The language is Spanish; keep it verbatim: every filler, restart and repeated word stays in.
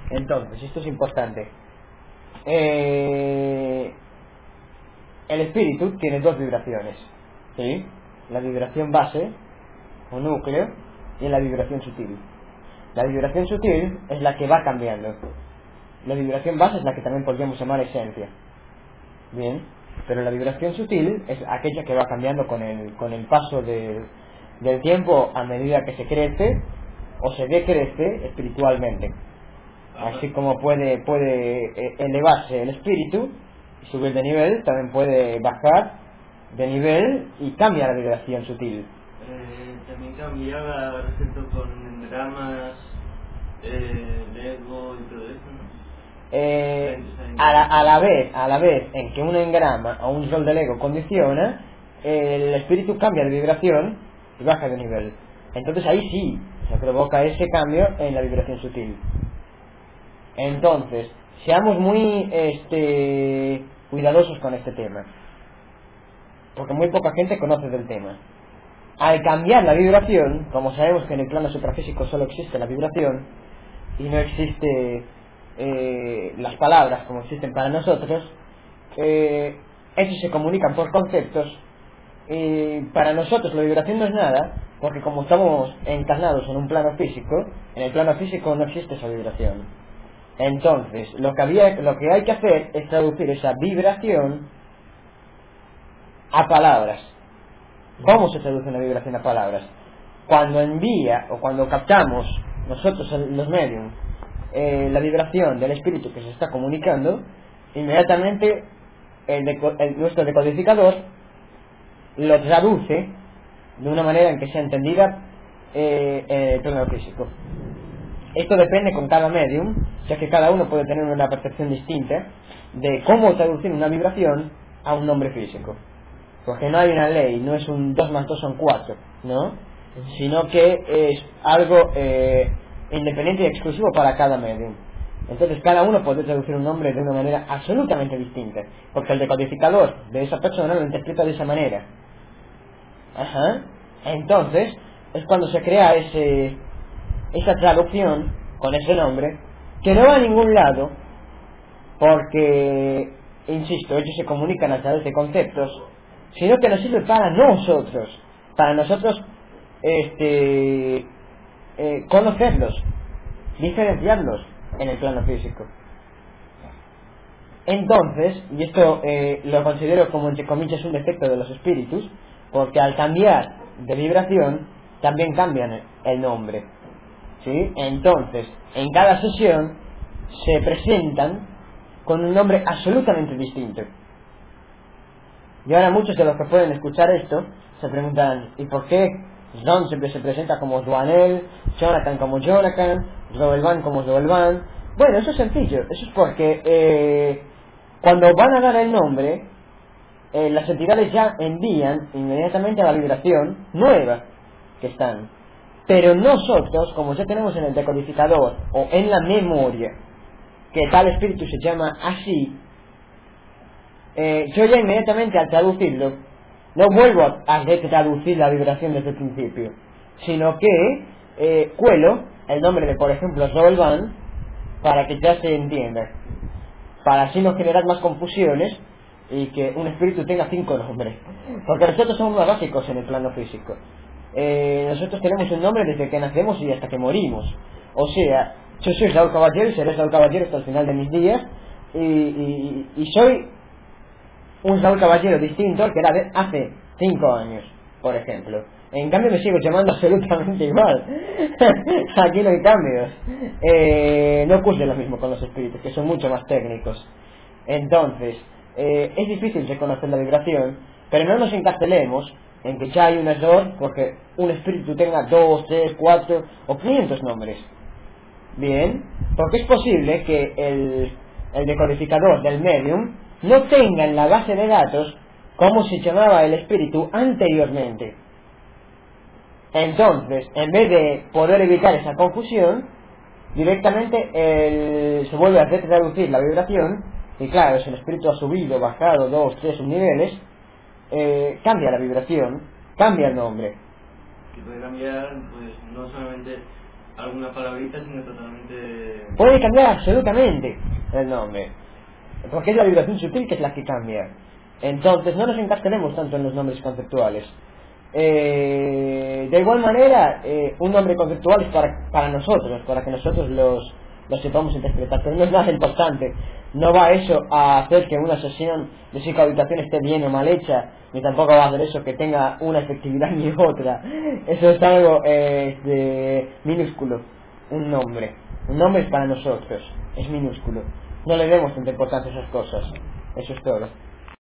Entonces, esto es importante. Eh, el espíritu tiene dos vibraciones, ¿sí? La vibración base o núcleo y la vibración sutil. La vibración sutil es la que va cambiando. La vibración base es la que también podríamos llamar esencia. Bien, pero la vibración sutil es aquella que va cambiando con el, con el paso de, del tiempo a medida que se crece o se decrece espiritualmente. Así como puede, puede eh, elevarse el espíritu y subir de nivel, también puede bajar de nivel y cambia la vibración sutil. Eh, también cambiaba respecto con engramas, eh, Lego y todo eso, ¿no? Eh, a, la, a la vez a la vez en que un engrama o un rol de Lego condiciona, el espíritu cambia de vibración y baja de nivel. Entonces ahí sí se provoca ese cambio en la vibración sutil. Entonces, seamos muy este, cuidadosos con este tema, porque muy poca gente conoce del tema. Al cambiar la vibración, como sabemos que en el plano suprafísico solo existe la vibración y no existe eh, las palabras como existen para nosotros, eh, estos se comunican por conceptos y para nosotros la vibración no es nada, porque como estamos encarnados en un plano físico, en el plano físico no existe esa vibración. Entonces, lo que, había, lo que hay que hacer es traducir esa vibración a palabras. ¿Cómo se traduce una vibración a palabras? Cuando envía o cuando captamos nosotros los medios eh, la vibración del espíritu que se está comunicando, inmediatamente el deco, el, nuestro decodificador lo traduce de una manera en que sea entendida eh, en el plano físico. Esto depende con cada medium, ya que cada uno puede tener una percepción distinta de cómo traducir una vibración a un nombre físico. Porque no hay una ley, no es un dos más dos son cuatro, ¿no? Sino que es algo eh, independiente y exclusivo para cada medium. Entonces cada uno puede traducir un nombre de una manera absolutamente distinta, porque el decodificador de esa persona lo interpreta de esa manera. Ajá. Entonces es cuando se crea ese esa traducción con ese nombre, que no va a ningún lado, porque, insisto, ellos se comunican a través de conceptos, sino que nos sirve para nosotros, para nosotros este, eh, conocerlos, diferenciarlos en el plano físico. Entonces, y esto eh, lo considero como entre comillas un defecto de los espíritus, porque al cambiar de vibración también cambian el nombre, ¿sí? Entonces, en cada sesión se presentan con un nombre absolutamente distinto. Y ahora muchos de los que pueden escuchar esto se preguntan, ¿y por qué John siempre se presenta como Joanel, Jonathan como Jonathan, Roelvan como Roelvan? Bueno, eso es sencillo, eso es porque eh, cuando van a dar el nombre, eh, las entidades ya envían inmediatamente a la vibración nueva que están. Pero nosotros, como ya tenemos en el decodificador o en la memoria que tal espíritu se llama así, eh, yo ya inmediatamente al traducirlo no vuelvo a, a traducir la vibración desde el principio, sino que eh, cuelo el nombre de, por ejemplo, Roelvan, para que ya se entienda, para así no generar más confusiones y que un espíritu tenga cinco nombres, porque nosotros somos más básicos en el plano físico. Eh, nosotros tenemos un nombre desde que nacemos y hasta que morimos. O sea, yo soy Raúl Caballero y seré Raúl Caballero hasta el final de mis días, y, y, y soy un Raúl Caballero distinto al que era de hace cinco años, por ejemplo. En cambio me sigo llamando absolutamente igual. Aquí no hay cambios. Eh, no ocurre lo mismo con los espíritus, que son mucho más técnicos. Entonces, eh, es difícil reconocer la vibración, pero no nos encarcelemos en que ya hay un error porque un espíritu tenga dos, tres, cuatro o quinientos nombres. Bien, porque es posible que el, el decodificador del medium no tenga en la base de datos cómo se llamaba el espíritu anteriormente. Entonces, en vez de poder evitar esa confusión, directamente el, se vuelve a retraducir la vibración, y claro, si el espíritu ha subido, bajado dos, tres subniveles, eh, cambia la vibración, cambia el nombre. Que puede cambiar, pues, no solamente alguna palabrita, sino totalmente... Puede cambiar absolutamente el nombre, porque es la vibración sutil que es la que cambia. Entonces no nos encasquenemos tanto en los nombres conceptuales. Eh, de igual manera, eh, un nombre conceptual es para, para nosotros, para que nosotros los, los sepamos interpretar, pero no es nada importante. No va eso a hacer que una sesión de psicohabitación esté bien o mal hecha, ni tampoco va a hacer eso que tenga una efectividad ni otra. Eso es algo eh, de minúsculo. Un nombre, un nombre es para nosotros, es minúsculo. No le demos tanta importancia a esas cosas. Eso es todo.